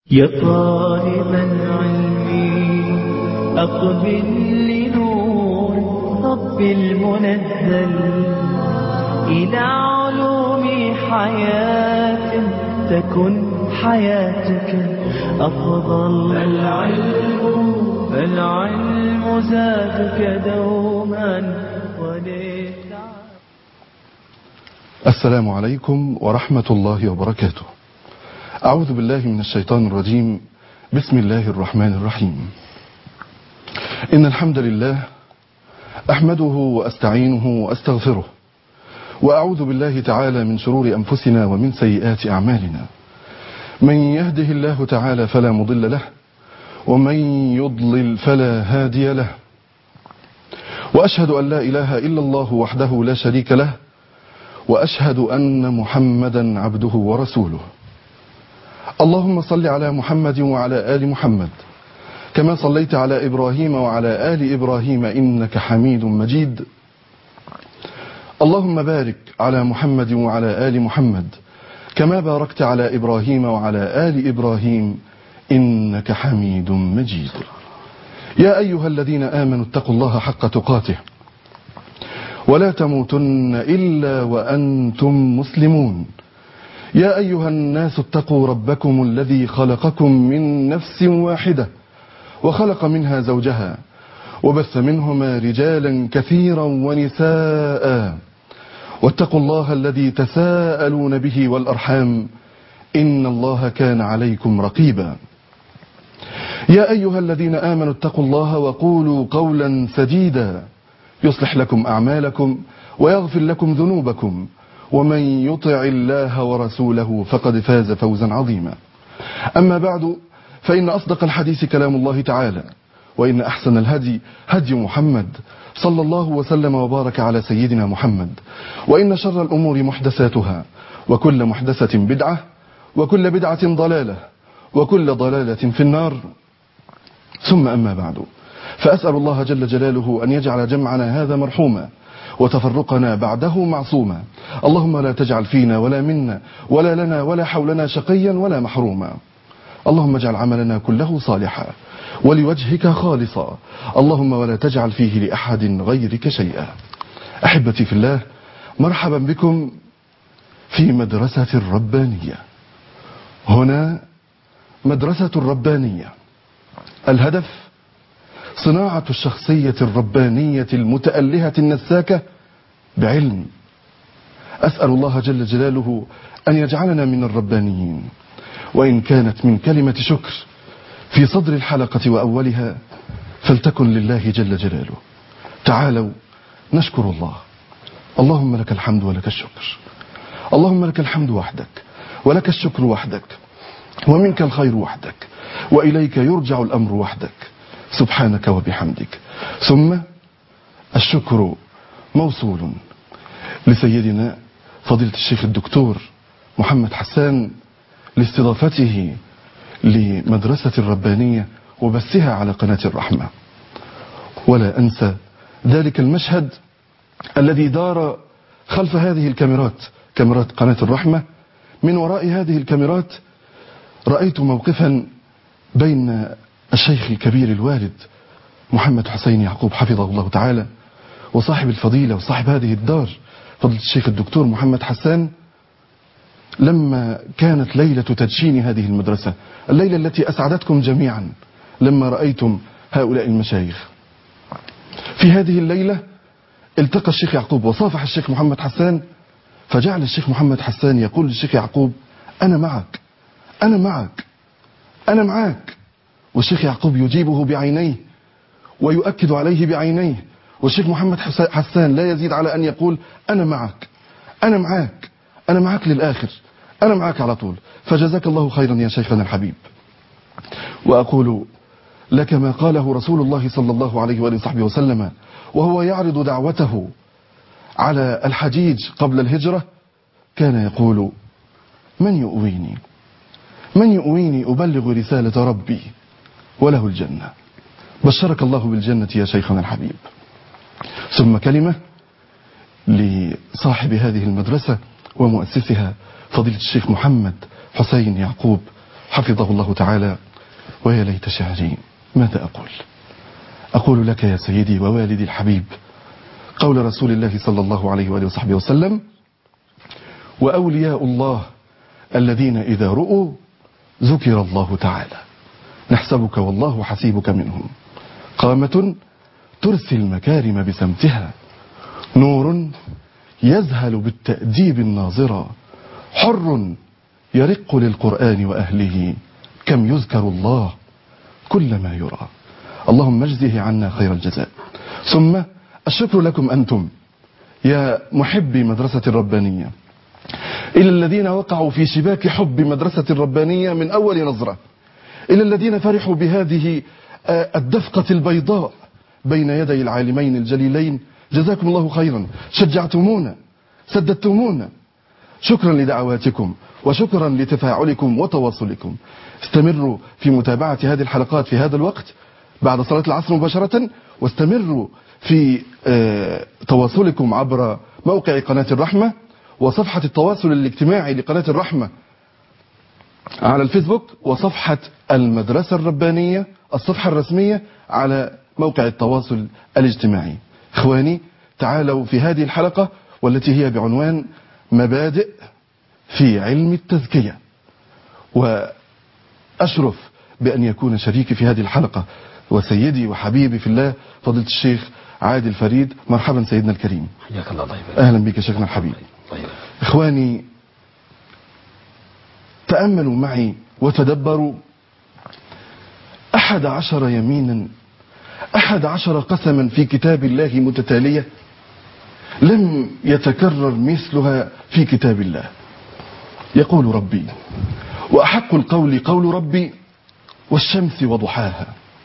يا طالب العلم أقبل لنور رب المنزل إلى علوم حياة تكن حياتك أفضل. العلم زادك دوما وليس. السلام عليكم ورحمة الله وبركاته. أعوذ بالله من الشيطان الرجيم. بسم الله الرحمن الرحيم. إن الحمد لله أحمده وأستعينه وأستغفره، وأعوذ بالله تعالى من شرور أنفسنا ومن سيئات أعمالنا. من يهده الله تعالى فلا مضل له، ومن يضلل فلا هادي له، وأشهد أن لا إله إلا الله وحده لا شريك له، وأشهد أن محمدا عبده ورسوله. اللهم صل على محمد وعلى آل محمد كما صليت على إبراهيم وعلى آل إبراهيم إنك حميد مجيد. اللهم بارك على محمد وعلى آل محمد كما باركت على إبراهيم وعلى آل إبراهيم إنك حميد مجيد. يا أيها الذين آمنوا اتقوا الله حق تقاته ولا تموتن إلا وأنتم مسلمون. يا أيها الناس اتقوا ربكم الذي خلقكم من نفس واحدة وخلق منها زوجها وبث منهما رجالا كثيرا ونساء، واتقوا الله الذي تساءلون به والأرحام إن الله كان عليكم رقيبا. يا أيها الذين آمنوا اتقوا الله وقولوا قولا سديدا يصلح لكم أعمالكم ويغفر لكم ذنوبكم، ومن يطع الله ورسوله فقد فاز فوزا عظيما. أما بعد، فإن أصدق الحديث كلام الله تعالى، وإن أحسن الهدي هدي محمد صلى الله وسلم وبارك على سيدنا محمد، وإن شر الأمور محدثاتها، وكل محدثة بدعة، وكل بدعة ضلالة، وكل ضلالة في النار. ثم أما بعد، فأسأل الله جل جلاله أن يجعل جمعنا هذا مرحوما وتفرقنا بعده معصوما. اللهم لا تجعل فينا ولا منا ولا لنا ولا حولنا شقيا ولا محروما. اللهم اجعل عملنا كله صالحا ولوجهك خالصا، اللهم ولا تجعل فيه لأحد غيرك شيئا. أحبتي في الله، مرحبا بكم في مدرسة الربانية. هنا مدرسة الربانية، الهدف صناعة الشخصية الربانية المتألهة النساكة بعلم. أسأل الله جل جلاله أن يجعلنا من الربانيين. وإن كانت من كلمة شكر في صدر الحلقة وأولها فلتكن لله جل جلاله. تعالوا نشكر الله. اللهم لك الحمد ولك الشكر. اللهم لك الحمد وحدك، ولك الشكر وحدك، ومنك الخير وحدك، وإليك يرجع الأمر وحدك، سبحانك وبحمدك. ثم الشكر موصول لسيدنا فضيلة الشيخ الدكتور محمد حسان لاستضافته لمدرسة الربانية وبثها على قناة الرحمة. ولا أنسى ذلك المشهد الذي دار خلف هذه الكاميرات، كاميرات قناة الرحمة. من وراء هذه الكاميرات رأيت موقفا بين الشيخ الكبير الوالد محمد حسين يعقوب حفظه الله تعالى وصاحب الفضيلة وصاحب هذه الدار فضيلة الشيخ الدكتور محمد حسان، لما كانت ليلة تدشين هذه المدرسة، الليلة التي أسعدتكم جميعا لما رأيتم هؤلاء المشايخ. في هذه الليلة التقى الشيخ يعقوب وصافح الشيخ محمد حسان، فجعل الشيخ محمد حسان يقول للشيخ يعقوب: أنا معك، أنا معك، أنا معك. والشيخ يعقوب يجيبه بعينيه ويؤكد عليه بعينيه، والشيخ محمد حسان لا يزيد على أن يقول: أنا معك، أنا معك، أنا معك للآخر، أنا معك على طول. فجزاك الله خيرا يا شيخنا الحبيب. وأقول لك ما قاله رسول الله صلى الله عليه وآله وصحبه وسلم وهو يعرض دعوته على الحجيج قبل الهجرة، كان يقول: من يؤويني، من يؤويني أبلغ رسالة ربي وله الجنة. بشرك الله بالجنة يا شيخنا الحبيب. ثم كلمة لصاحب هذه المدرسة ومؤسسها فضيلة الشيخ محمد حسين يعقوب حفظه الله تعالى. ويا ليت شعري ماذا أقول لك يا سيدي ووالدي الحبيب قول رسول الله صلى الله عليه وآله وصحبه وسلم: وأولياء الله الذين إذا رؤوا ذكر الله تعالى نحسبك والله حسيبك منهم، قامة ترسي المكارم بسمتها، نور يزهل بالتأديب الناظرا، حر يرق للقرآن وأهله، كم يذكر الله كلما يرى. اللهم اجزه عنا خير الجزاء. ثم الشكر لكم أنتم يا محبي مدرسة الربانية، إلى الذين وقعوا في شباك حب مدرسة الربانية من أول نظرة، إلى الذين فرحوا بهذه الدفقة البيضاء بين يدي العالمين الجليلين. جزاكم الله خيرا، شجعتمونا، سددتمونا. شكرا لدعواتكم وشكرا لتفاعلكم وتواصلكم. استمروا في متابعة هذه الحلقات في هذا الوقت بعد صلاة العصر مباشرة، واستمروا في تواصلكم عبر موقع قناة الرحمة وصفحة التواصل الاجتماعي لقناة الرحمة على الفيسبوك، وصفحة المدرسة الربانية الصفحة الرسمية على موقع التواصل الاجتماعي. إخواني، تعالوا في هذه الحلقة والتي هي بعنوان مبادئ في علم التزكية، وأشرف بأن يكون شريكي في هذه الحلقة وسيدي وحبيبي في الله فضيلة الشيخ عادل فريد. مرحبا سيدنا الكريم. حياك الله. طيب. أهلا بك شيخنا الحبيب. طيب. إخواني، تأملوا معي وتدبروا 11 يمينا 11 قسما في كتاب الله متتالية لم يتكرر مثلها في كتاب الله. يقول ربي: وأحق القول قول ربي والشمس وضحاها.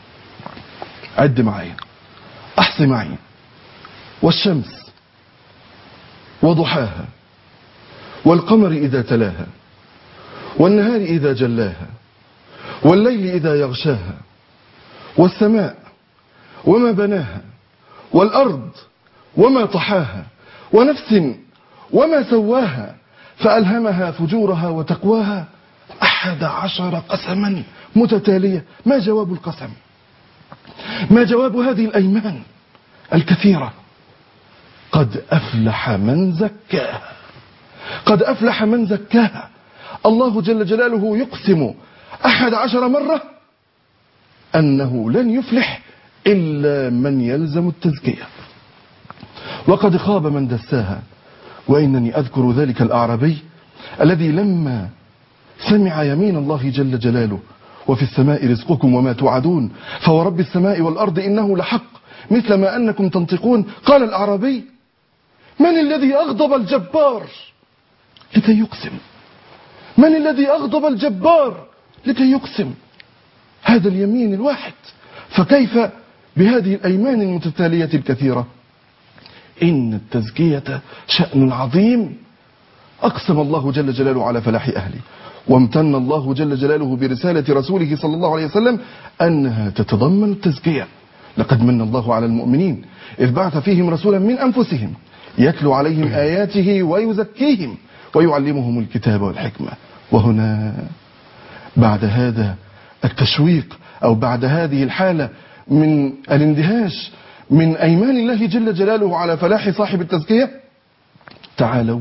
عد معي، أحص معي: والشمس وضحاها، والقمر إذا تلاها، والنهار إذا جلاها، والليل إذا يغشاها، والسماء وما بناها، والأرض وما طحاها، ونفس وما سواها فألهمها فجورها وتقواها. 11 قسما متتالية. ما جواب القسم؟ ما جواب هذه الأيمان الكثيرة؟ قد أفلح من زكاها. قد أفلح من زكاها. الله جل جلاله يقسم 11 مرة أنه لن يفلح إلا من يلزم التزكية. وقد خاب من دساها. وإنني أذكر ذلك الأعرابي الذي لما سمع يمين الله جل جلاله: وفي السماء رزقكم وما توعدون فورب السماء والأرض إنه لحق مثل ما أنكم تنطقون، قال الأعرابي: من الذي أغضب الجبار لكي يقسم؟ من الذي أغضب الجبار لكي يقسم هذا اليمين الواحد؟ فكيف بهذه الأيمان المتتالية الكثيرة؟ إن التزكية شأن عظيم أقسم الله جل جلاله على فلاح أهله، وامتن الله جل جلاله برسالة رسوله صلى الله عليه وسلم أنها تتضمن التزكية. لقد من الله على المؤمنين إذ بعث فيهم رسولا من أنفسهم يتلو عليهم آياته ويزكيهم ويعلمهم الكتاب والحكمة. وهنا بعد هذا التشويق أو بعد هذه الحالة من الاندهاش من أيمان الله جل جلاله على فلاح صاحب التزكية، تعالوا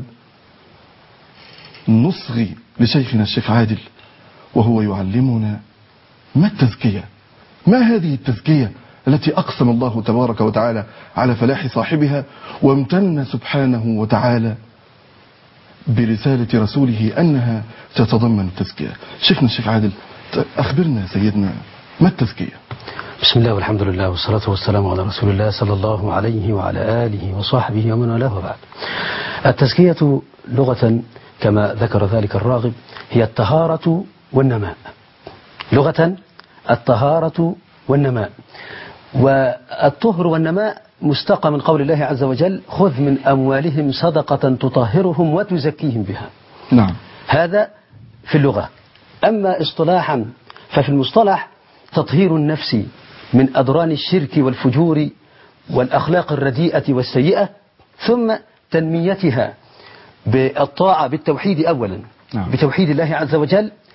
نصغي لشيخنا الشيخ عادل وهو يعلمنا ما التزكية، ما هذه التزكية التي أقسم الله تبارك وتعالى على فلاح صاحبها، وامتن سبحانه وتعالى برسالة رسوله أنها تتضمن التزكية. شيخنا الشيخ عادل، أخبرنا سيدنا ما التزكية؟ بسم الله والحمد لله والصلاة والسلام على رسول الله صلى الله عليه وعلى آله وصحبه ومن والاه، وبعد. التزكية لغة كما ذكر ذلك الراغب هي الطهارة والنماء. لغة الطهارة والنماء، والطهر والنماء مستقى من قول الله عز وجل: خذ من أموالهم صدقة تطهرهم وتزكيهم بها. نعم، هذا في اللغة. أما اصطلاحا ففي المصطلح تطهير النفس من أضران الشرك والفجور والأخلاق الرديئة والسيئة، ثم تنميتها بالطاعة بالتوحيد أولا، نعم، بتوحيد الله عز وجل،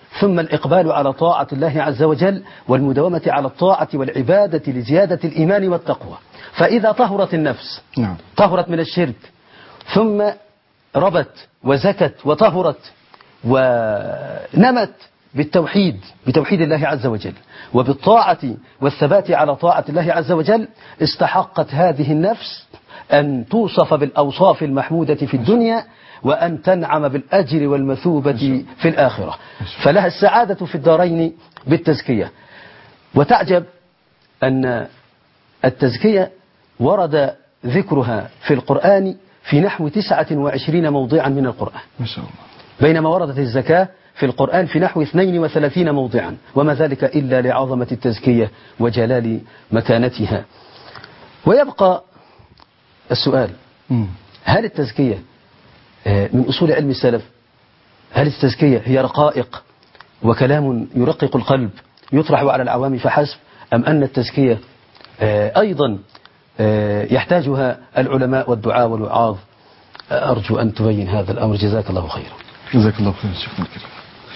ثم الإقبال على طاعة الله عز وجل والمداومة على الطاعة والعبادة لزيادة الإيمان والتقوى. فإذا طهرت النفس نعم. طهرت من الشرك ثم ربت وزكت وطهرت ونمت بتوحيد الله عز وجل وبالطاعة والثبات على طاعة الله عز وجل، استحقت هذه النفس أن توصف بالأوصاف المحمودة في الدنيا وأن تنعم بالأجر والمثوبة في الآخرة، فلها السعادة في الدارين بالتزكية. وتعجب أن التزكية ورد ذكرها في القرآن في نحو 29 موضعا من القرآن، ما شاء الله، بينما وردت الزكاة في القرآن في نحو 32 موضعا، وما ذلك إلا لعظمة التزكية وجلال مكانتها. ويبقى السؤال: هل التزكية من أصول علم السلف؟ هل التزكية هي رقائق وكلام يرقق القلب يطرح على العوام فحسب، أم أن التزكية أيضا يحتاجها العلماء والدعاء والوعاظ؟ أرجو أن تبين هذا الأمر، جزاك الله خيرا. جزاك الله خيرا شيخنا الكريم.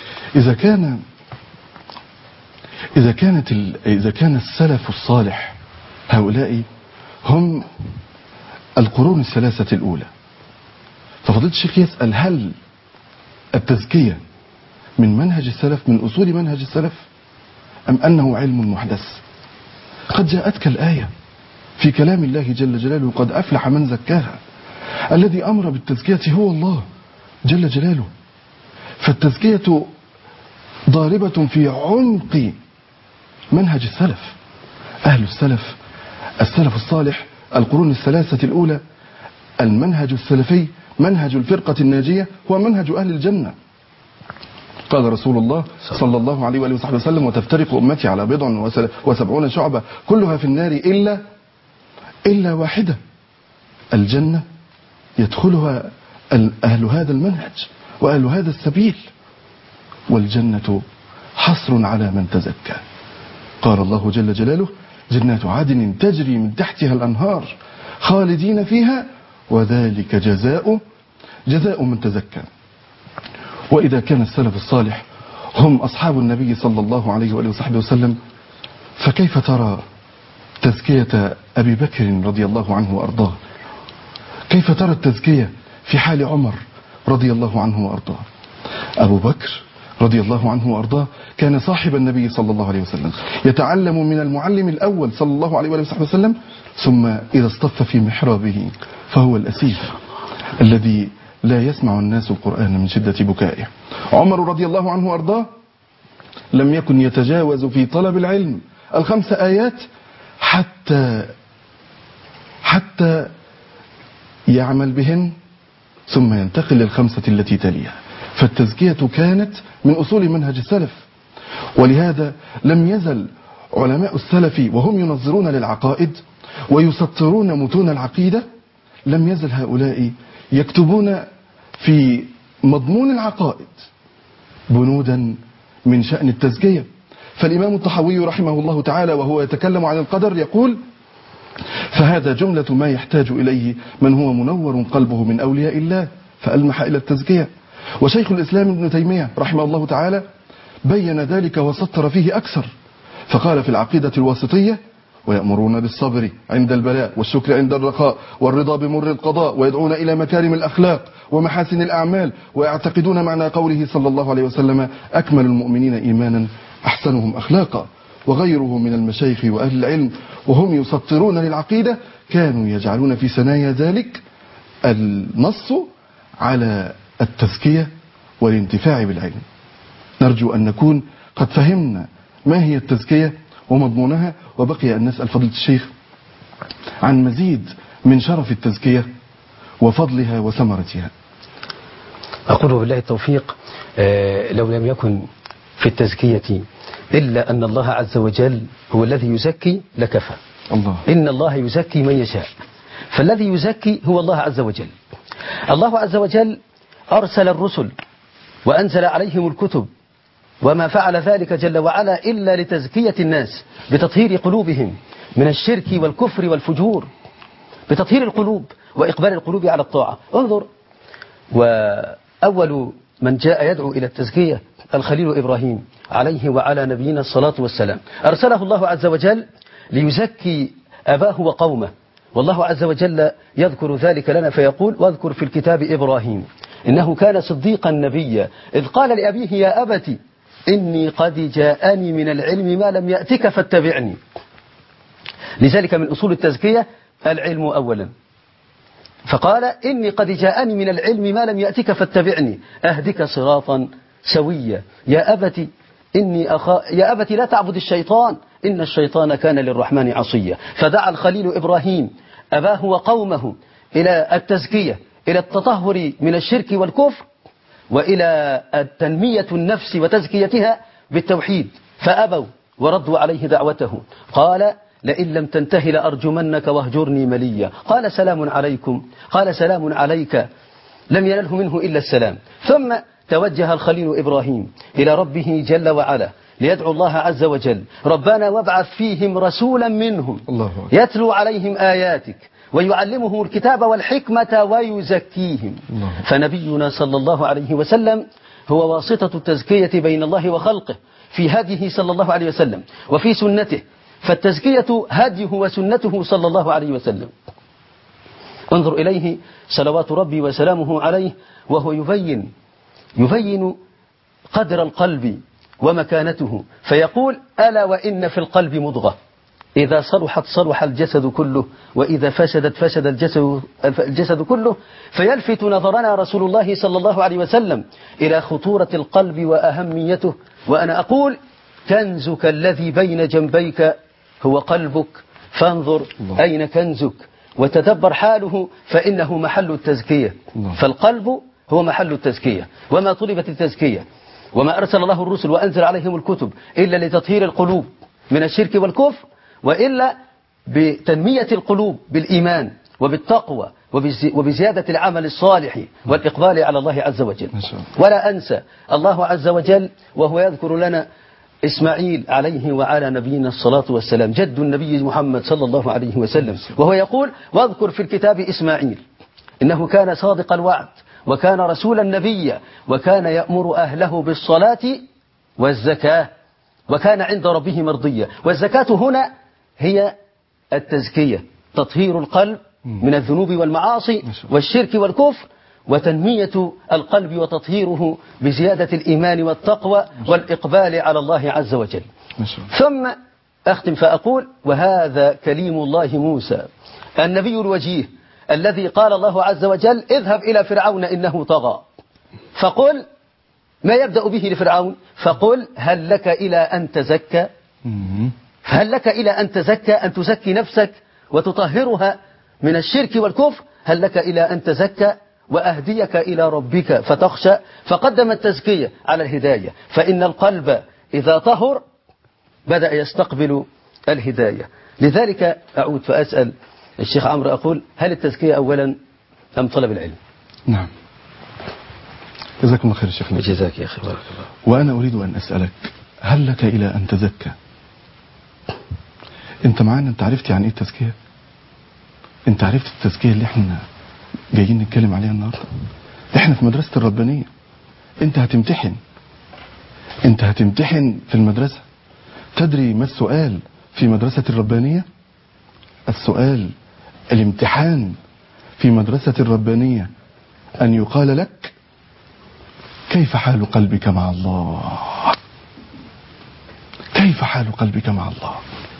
إذا كان السلف الصالح هؤلاء هم القرون الثلاثة الأولى، ففضيلة الشيخ يسأل: هل التزكية من منهج السلف، من أصول منهج السلف، أم أنه علم محدث؟ قد جاءتك الآية في كلام الله جل جلاله: قد أفلح من زكاها. الذي أمر بالتزكية هو الله جل جلاله، فالتزكية ضاربة في عمق منهج السلف. أهل السلف الصالح، القرون الثلاثة الأولى، المنهج السلفي، منهج الفرقة الناجية، هو منهج أهل الجنة. قال رسول الله صلى الله عليه وآله وصحبه وسلم: وتفترق أمتي على 70 شعبة كلها في النار إلا واحدة، الجنة يدخلها أهل هذا المنهج وأهل هذا السبيل، والجنة حصر على من تزكى. قال الله جل جلاله: جنات عدن تجري من تحتها الأنهار خالدين فيها وذلك جزاء من تزكى. وإذا كان السلف الصالح هم أصحاب النبي صلى الله عليه وآله وصحبه وسلم، فكيف ترى تزكية أبي بكر رضي الله عنه وأرضاه؟ كيف ترى التزكية في حال عمر رضي الله عنه وأرضاه؟ أبو بكر رضي الله عنه وأرضاه كان صاحب النبي صلى الله عليه وسلم، يتعلم من المعلم الأول صلى الله عليه وآله وسلم، ثم إذا اصطف في محرابه فهو الأسيف الذي لا يسمع الناس القرآن من شدة بكائه. عمر رضي الله عنه وأرضاه لم يكن يتجاوز في طلب العلم 5 آيات حتى يعمل بهن ثم ينتقل ل5 التي تليها. فالتزكية كانت من أصول منهج السلف، ولهذا لم يزل علماء السلف وهم ينظرون للعقائد ويسطرون متون العقيدة، لم يزل هؤلاء يكتبون في مضمون العقائد بنودا من شأن التزكية. فالإمام الطحاوي رحمه الله تعالى وهو يتكلم عن القدر يقول: فهذا جملة ما يحتاج إليه من هو منور قلبه من أولياء الله، فألمح إلى التزكية. وشيخ الإسلام ابن تيمية رحمه الله تعالى بين ذلك وسطر فيه أكثر، فقال في العقيدة الواسطية: ويأمرون بالصبر عند البلاء والشكر عند الرخاء والرضا بمر القضاء ويدعون إلى مكارم الأخلاق ومحاسن الأعمال، ويعتقدون معنى قوله صلى الله عليه وسلم: أكمل المؤمنين إيمانا أحسنهم أخلاقا. وغيره من المشايخ وأهل العلم وهم يسطرون للعقيدة كانوا يجعلون في ثنايا ذلك النص على التزكية والانتفاع بالعلم. نرجو أن نكون قد فهمنا ما هي التزكية ومضمونها، وبقي أن نسأل فضيلة الشيخ عن مزيد من شرف التزكية وفضلها وثمرتها. أقول بالله التوفيق. لو لم يكن في التزكية إلا أن الله عز وجل هو الذي يزكي لكفى. الله. إن الله يزكي من يشاء، فالذي يزكي هو الله عز وجل. الله عز وجل أرسل الرسل وأنزل عليهم الكتب، وما فعل ذلك جل وعلا إلا لتزكية الناس بتطهير قلوبهم من الشرك والكفر والفجور، بتطهير القلوب وإقبال القلوب على الطاعة. انظر، وأول من جاء يدعو إلى التزكية الخليل إبراهيم عليه وعلى نبينا الصلاة والسلام، أرسله الله عز وجل ليزكي أباه وقومه، والله عز وجل يذكر ذلك لنا فيقول: واذكر في الكتاب إبراهيم إنه كان صديقا نبيا إذ قال لأبيه يا أبت إني قد جاءني من العلم ما لم يأتك فاتبعني. لذلك من أصول التزكية العلم أولا، فقال: إني قد جاءني من العلم ما لم يأتك فاتبعني أهدك صراطا سويا يا أبت لا تعبد الشيطان إن الشيطان كان للرحمن عصيا. فدعا الخليل إبراهيم أباه وقومه إلى التزكية، إلى التطهر من الشرك والكفر، وإلى تنمية النفس وتزكيتها بالتوحيد، فأبوا وردوا عليه دعوته. قال: لئن لم تنته لأرجمنك واهجرني مليا. قال: سلام عليكم. قال: سلام عليك. لم ينله منه إلا السلام. ثم توجه الخليل إبراهيم إلى ربه جل وعلا ليدعو الله عز وجل: ربنا وابعث فيهم رسولا منهم يتلو عليهم آياتك ويعلمهم الكتاب والحكمة ويزكيهم. فنبينا صلى الله عليه وسلم هو واسطة التزكية بين الله وخلقه في هديه صلى الله عليه وسلم وفي سنته، فالتزكية هديه وسنته صلى الله عليه وسلم. انظر إليه صلوات ربي وسلامه عليه وهو يبين قدر القلب ومكانته، فيقول: ألا وإن في القلب مضغة إذا صلحت صلح الجسد كله وإذا فسدت فسد الجسد كله. فيلفت نظرنا رسول الله صلى الله عليه وسلم إلى خطورة القلب وأهميته، وأنا أقول: كنزك الذي بين جنبيك هو قلبك، فانظر أين كنزك وتدبر حاله، فإنه محل التزكية. فالقلب هو محل التزكية، وما طلبت التزكية وما أرسل الله الرسل وأنزل عليهم الكتب إلا لتطهير القلوب من الشرك والكفر، وإلا بتنمية القلوب بالإيمان وبالتقوى وبزيادة العمل الصالح والإقبال على الله عز وجل. ولا أنسى الله عز وجل وهو يذكر لنا إسماعيل عليه وعلى نبينا الصلاة والسلام جد النبي محمد صلى الله عليه وسلم، وهو يقول: واذكر في الكتاب إسماعيل إنه كان صادق الوعد وكان رسولا نبيا وكان يأمر أهله بالصلاة والزكاة وكان عند ربه مرضيا. والزكاة هنا هي التزكية، تطهير القلب من الذنوب والمعاصي والشرك والكفر، وتنمية القلب وتطهيره بزيادة الإيمان والتقوى والإقبال على الله عز وجل. ثم أختم فأقول: وهذا كليم الله موسى النبي الوجيه الذي قال الله عز وجل: اذهب إلى فرعون إنه طغى فقل ما يبدأ به لفرعون، فقل هل لك إلى أن تزكى، هل لك إلى أن تزكى، أن تزكي نفسك وتطهرها من الشرك والكفر، هل لك إلى أن تزكى وأهديك إلى ربك فتخشى. فقدم التزكية على الهداية، فإن القلب إذا طهر بدأ يستقبل الهداية. لذلك أعود فأسأل الشيخ عمرو، أقول: هل التزكية أولا أم طلب العلم؟ نعم، جزاكم الله خير الشيخ. جزاك يا أخي، بارك الله. وأنا أريد أن أسألك: هل لك إلى أن تزكى؟ أنت معانا، أنت عرفت يعني إيه التزكية؟ أنت عرفت التزكية اللي احنا جايين نتكلم عليها النهاردة؟ احنا في مدرسة الربانية، أنت هتمتحن في المدرسة. تدري ما السؤال في مدرسة الربانية؟ الامتحان في مدرسة الربانية أن يقال لك: كيف حال قلبك مع الله؟ كيف حال قلبك مع الله؟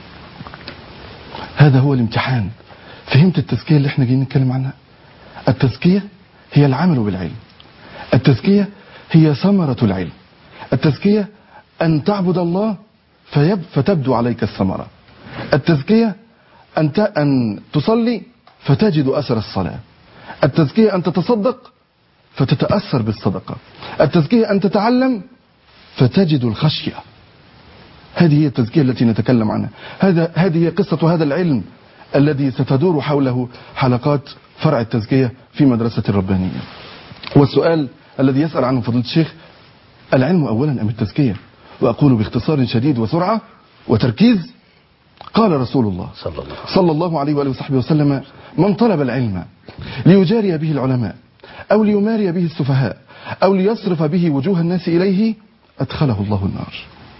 هذا هو الامتحان. فهمت التزكية اللي احنا جايين نتكلم عنها؟ التزكية هي العمل بالعلم، التزكية هي ثمرة العلم، التزكية أن تعبد الله فتبدو عليك الثمرة، التزكية أن تصلي فتجد أثر الصلاة، التزكية أن تتصدق فتتأثر بالصدقة، التزكية أن تتعلم فتجد الخشية. هذه هي التزكية التي نتكلم عنها. هذه هي قصة هذا العلم الذي ستدور حوله حلقات فرع التزكية في مدرسة الربانية. والسؤال الذي يسأل عنه فضيلة الشيخ: العلم أولا أم التزكية؟ وأقول باختصار شديد وسرعة وتركيز: قال رسول الله صلى الله عليه وآله وصحبه وسلم: من طلب العلم ليجاري به العلماء أو ليماري به السفهاء أو ليصرف به وجوه الناس إليه أدخله الله النار.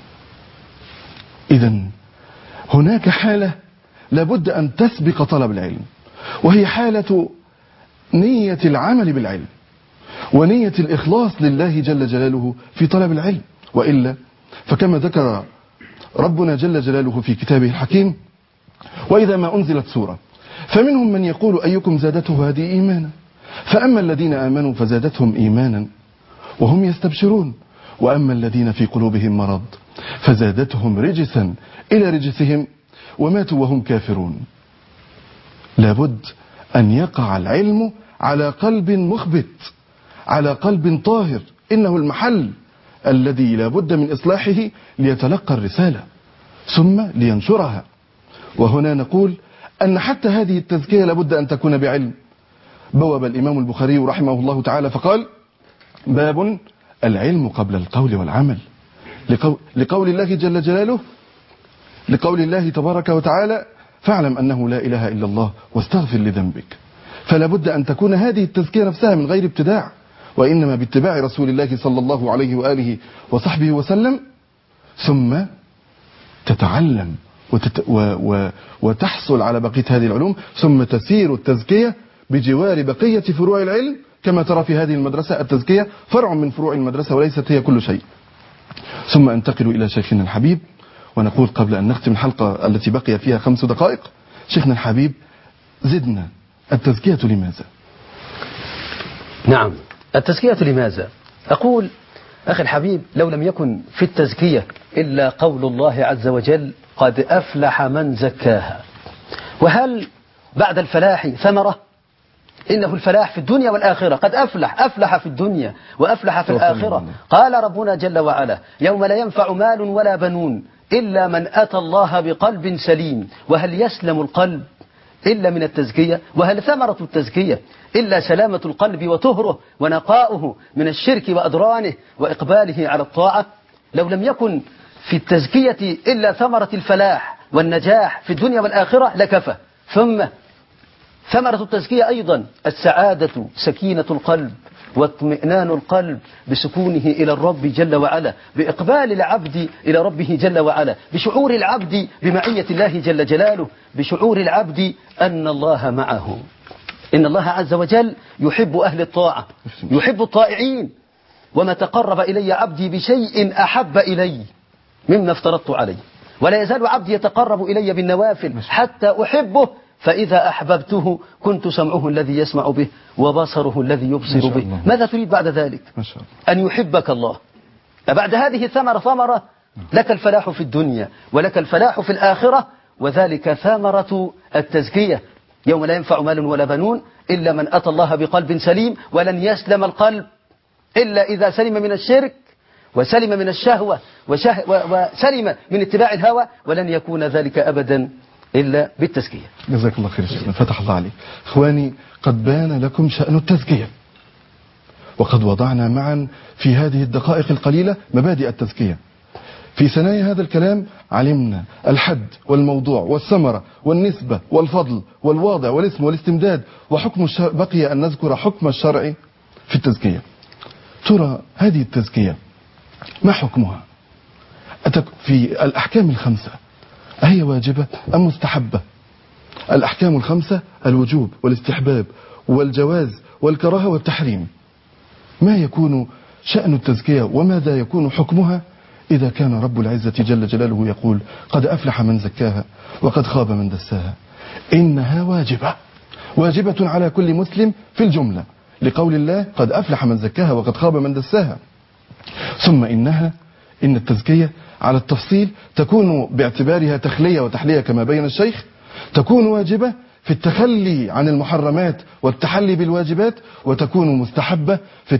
إذن هناك حالة لابد أن تسبق طلب العلم، وهي حالة نية العمل بالعلم ونية الإخلاص لله جل جلاله في طلب العلم، وإلا فكما ذكر ربنا جل جلاله في كتابه الحكيم: وإذا ما أنزلت سورة فمنهم من يقول أيكم زادته هذه إيمانا، فأما الذين آمنوا فزادتهم إيمانا وهم يستبشرون، وأما الذين في قلوبهم مرض فزادتهم رجسا إلى رجسهم وماتوا وهم كافرون. لابد أن يقع العلم على قلب مخبت، على قلب طاهر، إنه المحل الذي لابد من إصلاحه ليتلقى الرسالة ثم لينشرها. وهنا نقول أن حتى هذه التزكية لابد أن تكون بعلم. بوب الإمام البخاري رحمه الله تعالى فقال: باب العلم قبل القول والعمل، لقول الله جل جلاله، لقول الله تبارك وتعالى: فاعلم أنه لا إله إلا الله واستغفر لذنبك. فلا بد أن تكون هذه التزكية نفسها من غير ابتداع، وإنما باتباع رسول الله صلى الله عليه وآله وصحبه وسلم، ثم تتعلم وتحصل على بقية هذه العلوم، ثم تسير التزكية بجوار بقية فروع العلم. كما ترى في هذه المدرسة التزكية فرع من فروع المدرسة وليست هي كل شيء. ثم انتقل إلى شيخنا الحبيب، ونقول قبل أن نختم الحلقة التي بقي فيها 5 دقائق: شيخنا الحبيب زدنا، التزكية لماذا؟ نعم، التزكية لماذا؟ أقول أخي الحبيب: لو لم يكن في التزكية إلا قول الله عز وجل: قد أفلح من زكاها. وهل بعد الفلاح ثمرة؟ إنه الفلاح في الدنيا والآخرة. قد أفلح في الدنيا وأفلح في الآخرة. قال ربنا جل وعلا: يوم لا ينفع مال ولا بنون إلا من أتى الله بقلب سليم. وهل يسلم القلب إلا من التزكية؟ وهل ثمرة التزكية إلا سلامة القلب وطهره ونقاؤه من الشرك وأدرانه وإقباله على الطاعة؟ لو لم يكن في التزكية إلا ثمرة الفلاح والنجاح في الدنيا والآخرة لكفى. ثم ثمرة التزكية أيضا السعادة، سكينة القلب واطمئنان القلب بسكونه إلى الرب جل وعلا، بإقبال العبد إلى ربه جل وعلا، بشعور العبد بمعية الله جل جلاله، بشعور العبد أن الله معه. إن الله عز وجل يحب أهل الطاعة، يحب الطائعين. وما تقرب إلي عبدي بشيء أحب إلي مما افترضت عليه، ولا يزال عبدي يتقرب إلي بالنوافل حتى أحبه، فإذا أحببته كنت سمعه الذي يسمع به وبصره الذي يبصر به. ماذا تريد بعد ذلك؟ أن يحبك الله. بعد هذه ثمرة لك الفلاح في الدنيا ولك الفلاح في الآخرة، وذلك ثمرة التزكية. يوم لا ينفع مال ولا بنون إلا من أتى الله بقلب سليم. ولن يسلم القلب إلا إذا سلم من الشرك وسلم من الشهوة وسلم من اتباع الهوى، ولن يكون ذلك أبدا إلا بالتزكية. جزاك الله خير شيخنا، فتح الله عليك. إخواني، قد بان لكم شأن التزكية، وقد وضعنا معا في هذه الدقائق القليلة مبادئ التزكية. في ثنايا هذا الكلام علمنا الحد والموضوع والثمرة والنسبة والفضل والواضع والاسم والاستمداد وحكم الشرع. بقي أن نذكر حكم الشرع في التزكية. ترى هذه التزكية ما حكمها في الأحكام ال5؟ أهي واجبة أم مستحبة؟ الأحكام ال5: الوجوب والاستحباب والجواز والكراهة والتحريم. ما يكون شأن التزكية وماذا يكون حكمها إذا كان رب العزة جل جلاله يقول: قد أفلح من زكاها وقد خاب من دساها؟ إنها واجبة على كل مسلم في الجملة، لقول الله: قد أفلح من زكاها وقد خاب من دساها. ثم إن التزكية على التفصيل تكون باعتبارها تخلية وتحلية كما بين الشيخ، تكون واجبة في التخلي عن المحرمات والتحلي بالواجبات، وتكون مستحبة في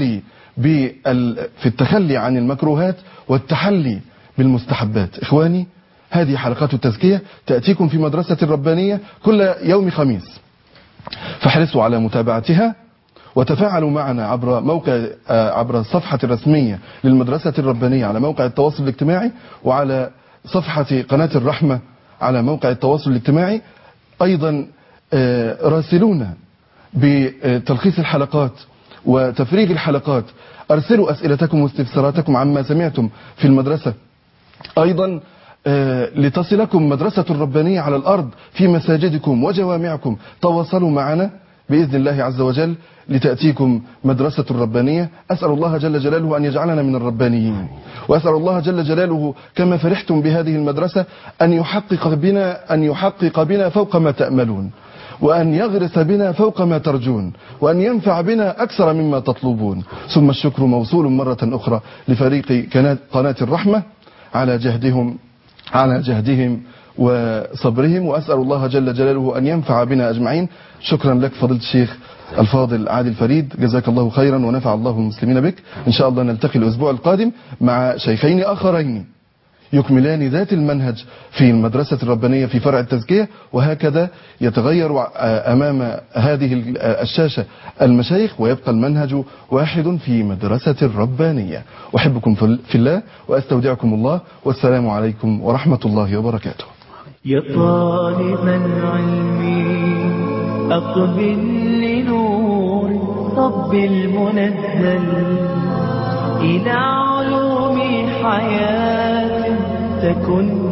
التخلي عن المكروهات والتحلي بالمستحبات. إخواني، هذه حلقات التزكية تأتيكم في مدرسة الربانية كل يوم خميس، فاحرصوا على متابعتها وتفاعلوا معنا عبر الصفحة الرسمية للمدرسة الربانية على موقع التواصل الاجتماعي، وعلى صفحة قناة الرحمة على موقع التواصل الاجتماعي. أيضا راسلونا بتلخيص الحلقات وتفريغ الحلقات. أرسلوا أسئلتكم واستفساراتكم عما سمعتم في المدرسة. أيضا لتصلكم مدرسة الربانية على الأرض في مساجدكم وجوامعكم. تواصلوا معنا بإذن الله عز وجل لتأتيكم مدرسة الربانية. أسأل الله جل جلاله أن يجعلنا من الربانيين، وأسأل الله جل جلاله كما فرحتم بهذه المدرسة أن يحقق بنا فوق ما تأملون، وأن يغرس بنا فوق ما ترجون، وأن ينفع بنا أكثر مما تطلبون. ثم الشكر موصول مرة أخرى لفريق قناة الرحمة على جهدهم وصبرهم، وأسأل الله جل جلاله أن ينفع بنا أجمعين. شكرا لك فضيلة الشيخ الفاضل عادل فريد، جزاك الله خيرا ونفع الله المسلمين بك. إن شاء الله نلتقي الأسبوع القادم مع شيخين آخرين يكملان ذات المنهج في المدرسة الربانية في فرع التزكية، وهكذا يتغير أمام هذه الشاشة المشايخ ويبقى المنهج واحد في مدرسة الربانية. أحبكم في الله وأستودعكم الله، والسلام عليكم ورحمة الله وبركاته. يا طالبا علمي أقبل لنور رب المنزل إلى علوم حياة تكن